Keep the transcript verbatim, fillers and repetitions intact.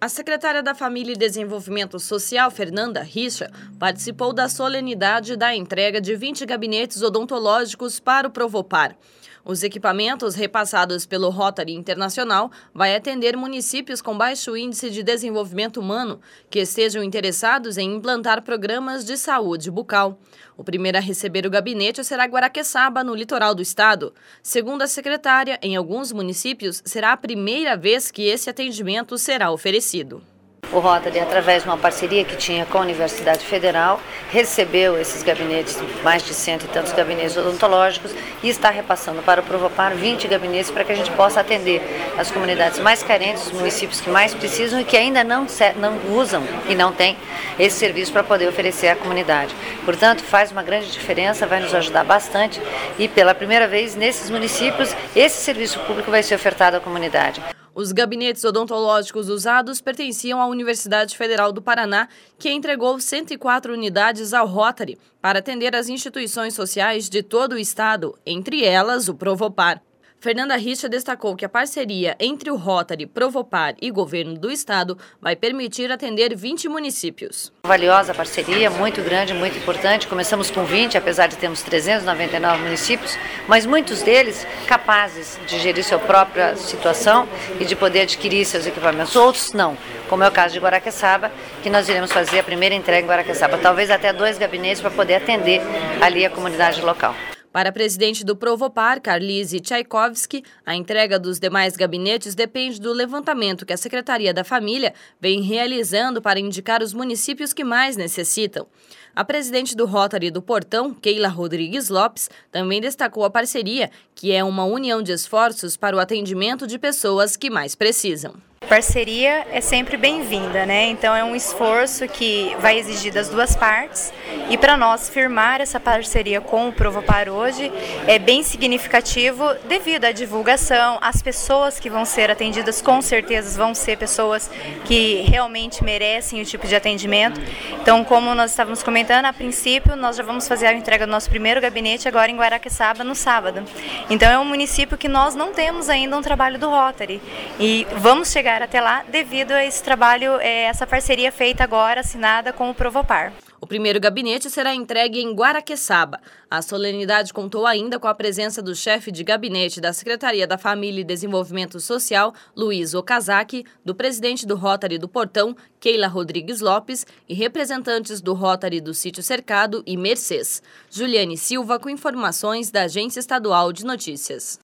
A secretária da Família e Desenvolvimento Social, Fernanda Richa, participou da solenidade da entrega de vinte gabinetes odontológicos para o Provopar. Os equipamentos repassados pelo Rotary Internacional vai atender municípios com baixo índice de desenvolvimento humano que estejam interessados em implantar programas de saúde bucal. O primeiro a receber o gabinete será Guaraqueçaba, no litoral do estado. Segundo a secretária, em alguns municípios será a primeira vez que esse atendimento será oferecido. O Rotary, através de uma parceria que tinha com a Universidade Federal, recebeu esses gabinetes, mais de cento e tantos gabinetes odontológicos, e está repassando para o Provopar vinte gabinetes para que a gente possa atender as comunidades mais carentes, os municípios que mais precisam e que ainda não, não usam e não têm esse serviço para poder oferecer à comunidade. Portanto, faz uma grande diferença, vai nos ajudar bastante e pela primeira vez nesses municípios esse serviço público vai ser ofertado à comunidade. Os gabinetes odontológicos usados pertenciam à Universidade Federal do Paraná, que entregou cento e quatro unidades ao Rotary para atender as instituições sociais de todo o estado, entre elas o Provopar. Fernanda Richa destacou que a parceria entre o Rotary, Provopar e governo do estado vai permitir atender vinte municípios. Valiosa parceria, muito grande, muito importante. Começamos com vinte, apesar de termos trezentos e noventa e nove municípios, mas muitos deles capazes de gerir sua própria situação e de poder adquirir seus equipamentos. Outros não, como é o caso de Guaraqueçaba, que nós iremos fazer a primeira entrega em Guaraqueçaba, talvez até dois gabinetes para poder atender ali a comunidade local. Para a presidente do Provopar, Carlise Tchaikovsky, a entrega dos demais gabinetes depende do levantamento que a Secretaria da Família vem realizando para indicar os municípios que mais necessitam. A presidente do Rotary do Portão, Keila Rodrigues Lopes, também destacou a parceria, que é uma união de esforços para o atendimento de pessoas que mais precisam. Parceria é sempre bem-vinda, né? Então é um esforço que vai exigir das duas partes e para nós firmar essa parceria com o Provopar hoje é bem significativo devido à divulgação, as pessoas que vão ser atendidas com certeza vão ser pessoas que realmente merecem o tipo de atendimento. Então, como nós estávamos comentando, a princípio nós já vamos fazer a entrega do nosso primeiro gabinete agora em Guaraqueçaba no sábado. Então é um município que nós não temos ainda um trabalho do Rotary e vamos chegar até lá devido a esse trabalho, essa parceria feita agora, assinada com o Provopar. O primeiro gabinete será entregue em Guaraqueçaba. A solenidade contou ainda com a presença do chefe de gabinete da Secretaria da Família e Desenvolvimento Social, Luiz Okazaki, do presidente do Rotary do Portão, Keila Rodrigues Lopes, e representantes do Rotary do Sítio Cercado e Mercês. Juliane Silva com informações da Agência Estadual de Notícias.